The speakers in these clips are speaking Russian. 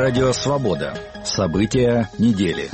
Радио «Свобода». События недели.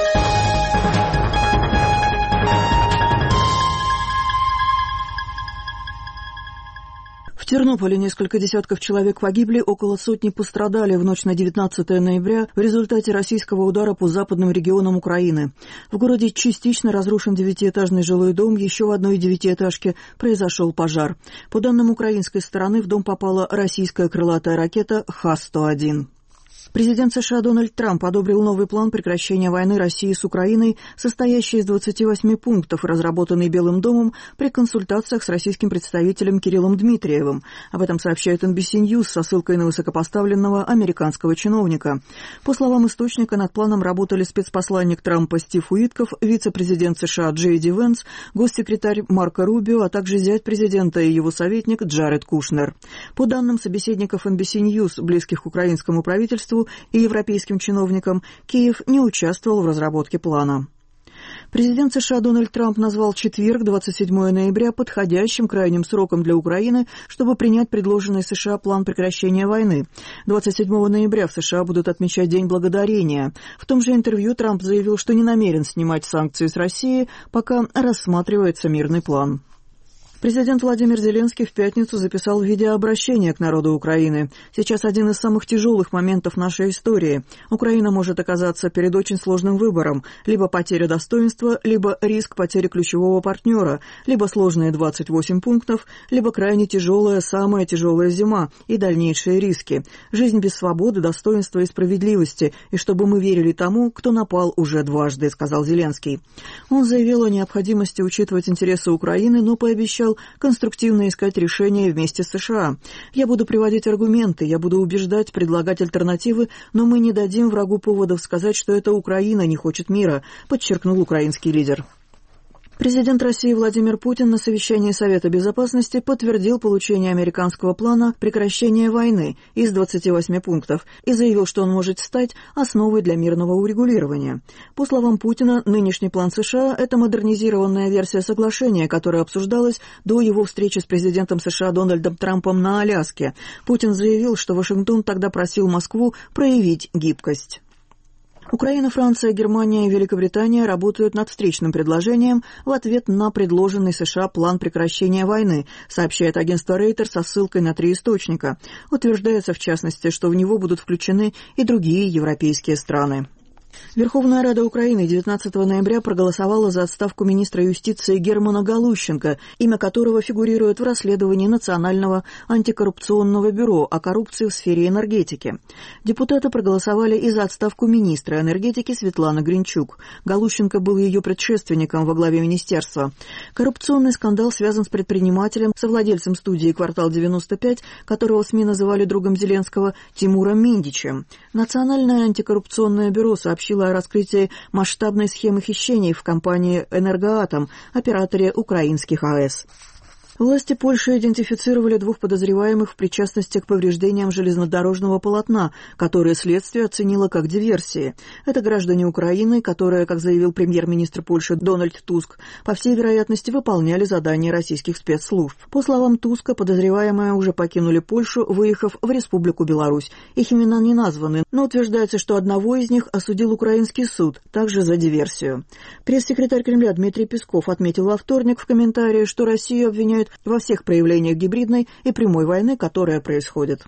В Тернополе несколько десятков человек погибли, около сотни пострадали в ночь на 19 ноября в результате российского удара по западным регионам Украины. В городе частично разрушен 9-этажный жилой дом, еще в одной 9-этажке произошел пожар. По данным украинской стороны, в дом попала российская крылатая ракета Х-101. Президент США Дональд Трамп одобрил новый план прекращения войны России с Украиной, состоящий из 28 пунктов, разработанный Белым домом при консультациях с российским представителем Кириллом Дмитриевым. Об этом сообщает NBC News со ссылкой на высокопоставленного американского чиновника. По словам источника, над планом работали спецпосланник Трампа Стив Уитков, вице-президент США Джей Ди Венс, госсекретарь Марко Рубио, а также зять президента и его советник Джаред Кушнер. По данным собеседников NBC News, близких к украинскому правительству, и европейским чиновникам, Киев не участвовал в разработке плана. Президент США Дональд Трамп назвал четверг, 27 ноября, подходящим крайним сроком для Украины, чтобы принять предложенный США план прекращения войны. 27 ноября в США будут отмечать День Благодарения. В том же интервью Трамп заявил, что не намерен снимать санкции с России, пока рассматривается мирный план. Президент Владимир Зеленский в пятницу записал видеообращение к народу Украины. Сейчас один из самых тяжелых моментов нашей истории. Украина может оказаться перед очень сложным выбором. Либо потеря достоинства, либо риск потери ключевого партнера, либо сложные 28 пунктов, либо крайне тяжелая, самая тяжелая зима и дальнейшие риски. Жизнь без свободы, достоинства и справедливости, и чтобы мы верили тому, кто напал уже дважды, сказал Зеленский. Он заявил о необходимости учитывать интересы Украины, но пообещал конструктивно искать решения вместе с США. Я буду приводить аргументы, я буду убеждать, предлагать альтернативы, но мы не дадим врагу поводов сказать, что это Украина не хочет мира, подчеркнул украинский лидер. Президент России Владимир Путин на совещании Совета Безопасности подтвердил получение американского плана прекращения войны из 28 пунктов и заявил, что он может стать основой для мирного урегулирования. По словам Путина, нынешний план США – это модернизированная версия соглашения, которая обсуждалась до его встречи с президентом США Дональдом Трампом на Аляске. Путин заявил, что Вашингтон тогда просил Москву проявить гибкость. Украина, Франция, Германия и Великобритания работают над встречным предложением в ответ на предложенный США план прекращения войны, сообщает агентство Рейтер со ссылкой на 3 источника. Утверждается, в частности, что в него будут включены и другие европейские страны. Верховная Рада Украины 19 ноября проголосовала за отставку министра юстиции Германа Галущенко, имя которого фигурирует в расследовании Национального антикоррупционного бюро о коррупции в сфере энергетики. Депутаты проголосовали и за отставку министра энергетики Светланы Гринчук. Галущенко был ее предшественником во главе министерства. Коррупционный скандал связан с предпринимателем, совладельцем студии «Квартал-95», которого СМИ называли другом Зеленского, Тимуром Миндичем. Национальное антикоррупционное бюро сообщило о раскрытии масштабной схемы хищений в компании «Энергоатом», операторе украинских АЭС. Власти Польши идентифицировали 2 подозреваемых в причастности к повреждениям железнодорожного полотна, которые следствие оценило как диверсии. Это граждане Украины, которые, как заявил премьер-министр Польши Дональд Туск, по всей вероятности выполняли задания российских спецслужб. По словам Туска, подозреваемые уже покинули Польшу, выехав в Республику Беларусь. Их имена не названы, но утверждается, что одного из них осудил украинский суд, также за диверсию. Пресс-секретарь Кремля Дмитрий Песков отметил во вторник в комментарии, что Россию обвиняют во всех проявлениях гибридной и прямой войны, которая происходит.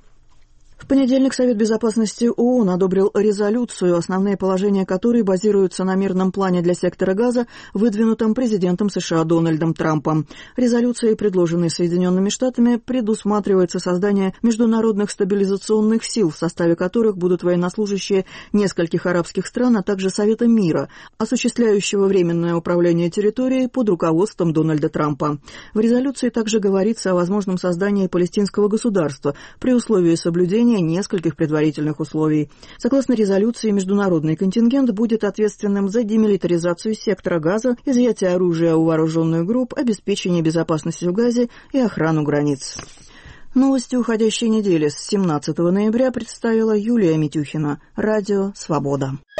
В понедельник Совет Безопасности ООН одобрил резолюцию, основные положения которой базируются на мирном плане для сектора Газа, выдвинутом президентом США Дональдом Трампом. Резолюцией, предложенной Соединенными Штатами, предусматривается создание международных стабилизационных сил, в составе которых будут военнослужащие нескольких арабских стран, а также Совета мира, осуществляющего временное управление территорией под руководством Дональда Трампа. В резолюции также говорится о возможном создании палестинского государства при условии соблюдения нескольких предварительных условий. Согласно резолюции, международный контингент будет ответственным за демилитаризацию сектора Газа, изъятие оружия у вооруженных групп, обеспечение безопасности в Газе и охрану границ. Новости уходящей недели с 17 ноября представила Юлия Митюхина. Радио «Свобода».